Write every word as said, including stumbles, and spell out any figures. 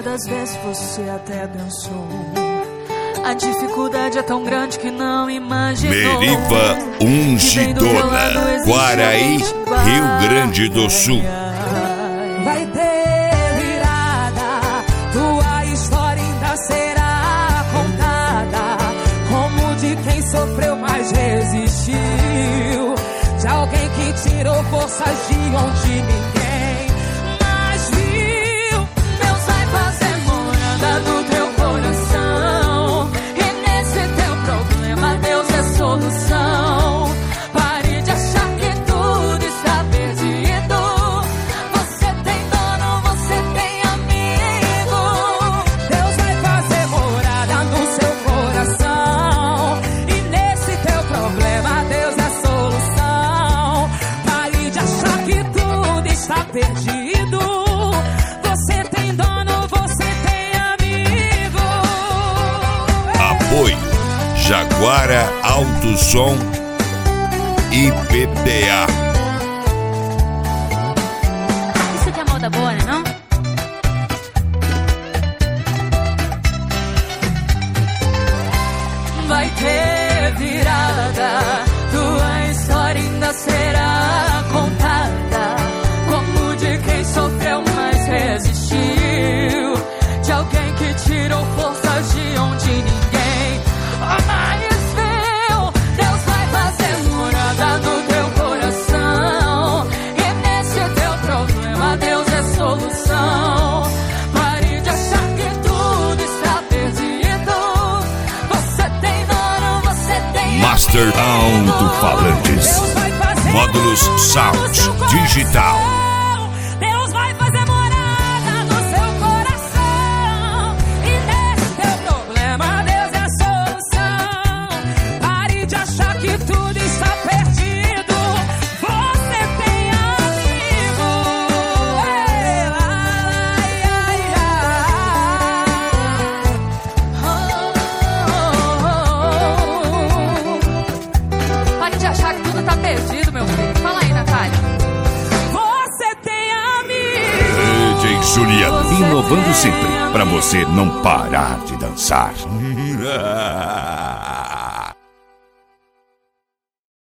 maioria das vezes você até pensou. A dificuldade é tão grande que não imaginou. Meriva Ungidona, Quaraí, Rio Grande do Sul. Vai ter virada, tua história ainda será contada, como de quem sofreu mas resistiu, de alguém que tirou forças de onde ninguém mais viu. Deus vai fazer morada no teu coração, e nesse teu problema Deus é solução. Pare de achar que tudo está perdido. Você tem dono, você tem amigo. Deus vai fazer morada no seu coração, e nesse teu problema Deus é solução. Pare de achar que tudo está perdido. Você tem dono, você tem amigo. Apoio Jaguara Alto Som e P P A. Isso que é moda boa, né, não? Vai ter virada, tua história ainda será contada, como de quem sofreu mas resistiu, de alguém que tirou forças de onde ninguém mais viu. Deus vai fazer morada no teu coração, e nesse teu problema Deus é solução. Pare de achar que tudo está perdido. Você tem dono, você tem Master amigo. Alto-Falantes. Deus vai fazer Módulos morada no Sound seu coração. Digital. Deus vai fazer morada no seu coração, e nesse teu problema Deus é a solução. Pare de achar que tudo está perdido. Você tem amigo. Ei, lá, ai, ai, ai. Pare de achar que tudo tá perdido, meu filho. Fala aí, Natália. Você tem amigo. D J Juliano, inovando sempre, pra você não parar de dançar.